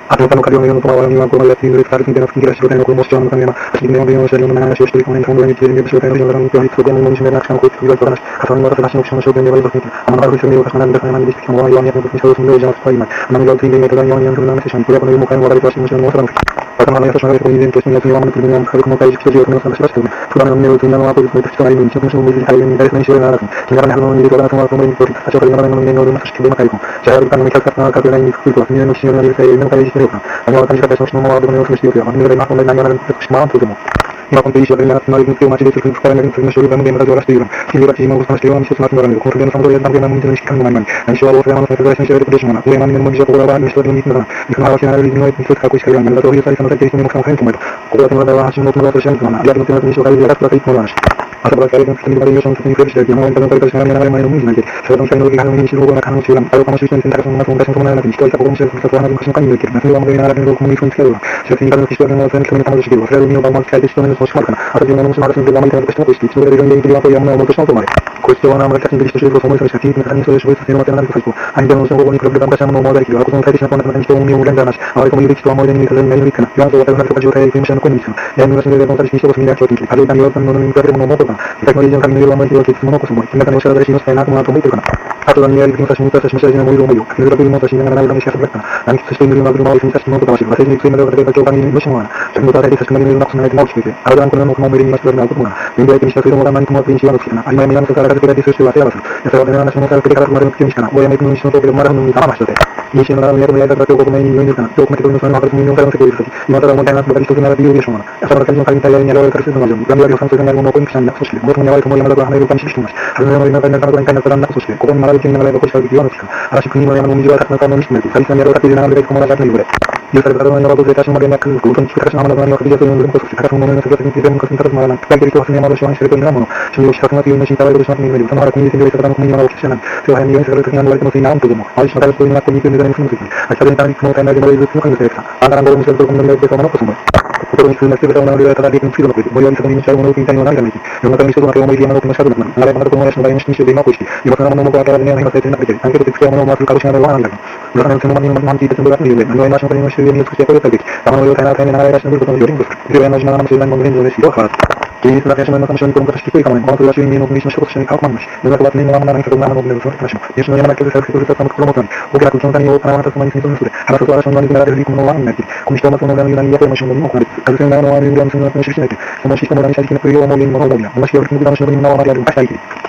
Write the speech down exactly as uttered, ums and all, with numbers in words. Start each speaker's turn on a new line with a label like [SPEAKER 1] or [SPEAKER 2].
[SPEAKER 1] あと他の影ののとはにはこのやつにずれたるすみてなつきらしろでのこのもしちゃうのかねま、足にねの車両の話をしているのに、本来に消える紹介のようなのに、そこの西目がしかのこいつが話、重ね渡す出しのの証言ではですね、あの、ある人におかしな涙から何でしても、弱みやのにそうするのじゃなくて、今、あの、がついているとが弱みやのなせしゃん、これはこの世も会も我々はしもしのさらの頭の優しさがこに伝としてのやつにはまの国の家族の会議と自由の話しましたね。それらの目をついなのはポジティブとしては、今、一応の水大変に大切にしようがなく、気がらないのに入れとらなとはその意味と、多少からの面の組織でまたいこう、じゃあ、あの、客が各内に作るとは、国の必要な理由性の会議してるか、あの、感じ方その人のままでの様子にしておくよ。あの、今、本来何やられてしまうとでも。今、この石はなつまり、向を待ちでする、深い目の次の処理が無限のラジオを出している。金利がチームを探して弱み一つなつながる。この世の三度や三度や何人の意識感のない。何しは大阪の世界に知られることでしょうが。上山にも自分は西との水なら。いくらはしなるリズムの一つかこいしか言わない。だというされたのだけ人にもさんかいと思えと。ここは手の中は橋の友達と知らんとな。やるの手の中に紹介でやらすとかいつもの話。朝から帰りの月にバリエーションに触れして山を歌うからしながら前の無理ないで。それの光の時間のに白が可能性が。あるかもしれない選択肢の中の昔の友達の中に人はいた心も知らずには昔の神に向ける。夏はもでなられる六も一緒につけるわ。知らずにからの人はの人に楽しける。忘れる身を番を使えて人の命をしまるかな。あというものもしまるしんで頑張りたいとしてもして一度でいろんな意味ではというものを戻してもとまで。こいつとは名前たちに人種を思いされした地域の中にそういう処理させるのはなる最高。相手のその後に比べて昔のものを思い出きる。あことの大敵なこの中に人を身を恨んだ話。あれとも言うべきとは思い出に見たら何よりかな。言わんと渡るなるとか状態で食い虫の声にする。やむがしんでのたりし人を住みなきゃいけない。あるいは何をのに比べるものを持とうかな。痛くの以上の神の色を思い広げつつものこそ思い。中におしゃられしのしたいなともなと思ってるかな。あと何やりぶきの差しに差しもし大事な思いを思いを。水が来るのとしながら何をしかせるかな。何つしているのは車を踏み差しのことはしる。政治についまでは例えば教官に無視もな。それも与えて差し込まれるようなことないとも聞くて。あらだんこのものも上にましてなることもな。現代的にしたそれも何ともついにしわのつけな。あいまいみなのさからかけたりする人はせやらする。やさらでな話のさらけてから生まれるつきにしかな。親めくの西の東京でもまだのにたままして。いいしのならのやるのやだから今日このに言うかな。今日こめてくるのその中でのさらのせこいるとき。今ただ問題なくばかり一つなら理由でしょうがな。やさらの感じの仮に対応にやられるからするのが上。頑張りを散々にやるものをこにくしゃんだ。そして、もともやわいとも山田が跳ねるかにししてもし。春の山の中に中にかになったらんだ。そして、ここに学ぶ気にならないこしかる気はのきか。嵐国の山の水は高中の西になり、サリさんやろうかっていう並んで友達がいる。許された方の山とずれたしも連絡、ごとに聞く高島浜の何を確実に読むこと、高島の物の先に全部かすみたとまらない。大体とはすねまどしを愛しているというようなもの。信用しかくが強いのしんたわいとしまってみるよ。その原国に戦場で坂の国には大きくしない。強い早めに読み下がるときには言われてもついなんとでも。あいしの大学に学校に行くんで何もするのときに。明日でたらいつも大変なでもいずつの神のせいか。あんたらんぼろむしろとこの未来でそうなのこそも。心に進んだすべてを流れただけにつくのこいて、森よりそこに道あるものを聞いたには涙めき。世の中に人となけ思いで山の奥の近くなくなる。流れまなとこの親しの大の式にしようで今こいして、今そのものもからでねは今されてなくて、関係と付き合うものを回すかもしれないのは涙が。裏金の専門にマンティーでつんぼがついて、何を今しの国の周辺に美しい声をたべき、山の上を平らな平らな流れ出しのぶることのよりんぶする。ゼロやの島の集団の連上でし色は変わらず。現実な手足の山椒にこの形低いかもね。この鳥は周囲にの国の仕事して乾くまんまし。世の中は常にのままなにかとなるのでその話も。西の山だけでさらくてうるささの心もとに。大きな空気の谷を金を渡すまに住み込むする。腹と嵐のになられるり込むのはになり。この人を待つのが何やとのしのにもこれ。風船がのあるぐらいのそのししないて。そのしとも何しゃ的な空用を思うようにものを思うや。同じより無駄のしのにもなわまりある。明日いて。